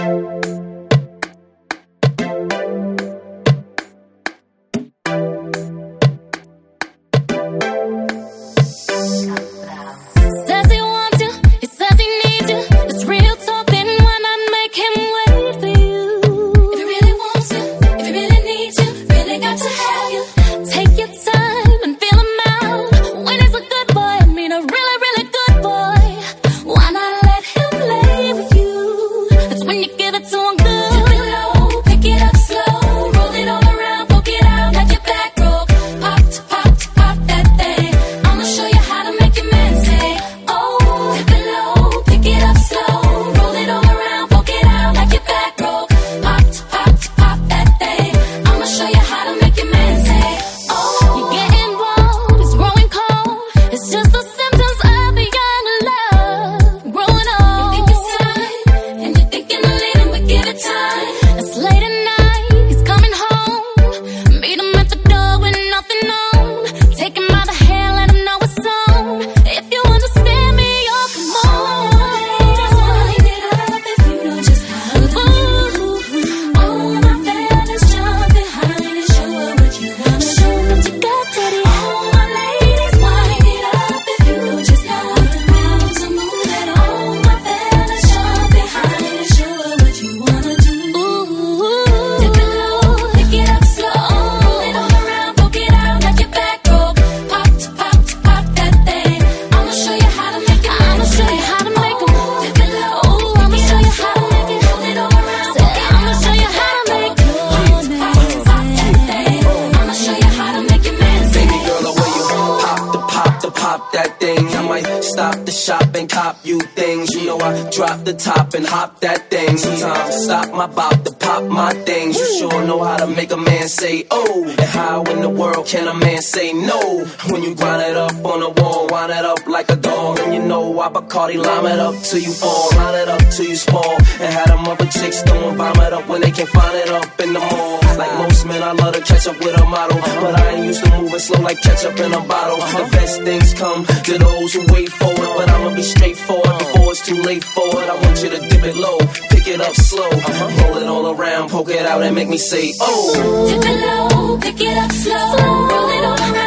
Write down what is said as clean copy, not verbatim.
Drop the top and hop that thing. Sometimes stop my bop to pop my things. You sure know how to make a man say oh. And how in the world can a man say no? When you grind it up on the wall, wind it up like a dog. And you know I Bacardi lime it up till you fall, line it up till you small. And had them other chicks throwing vomit up when they can't find it up in the mall. Like most men, I love to catch up with a model, but I ain't used to moving slow like ketchup in a bottle. The best things come to those who wait for it, but I'ma be straightforward before it's too late for it. I want you to dip it low, pick it up slow, roll it all around, poke it out and make me say oh. Dip it low, pick it up slow, roll it all around.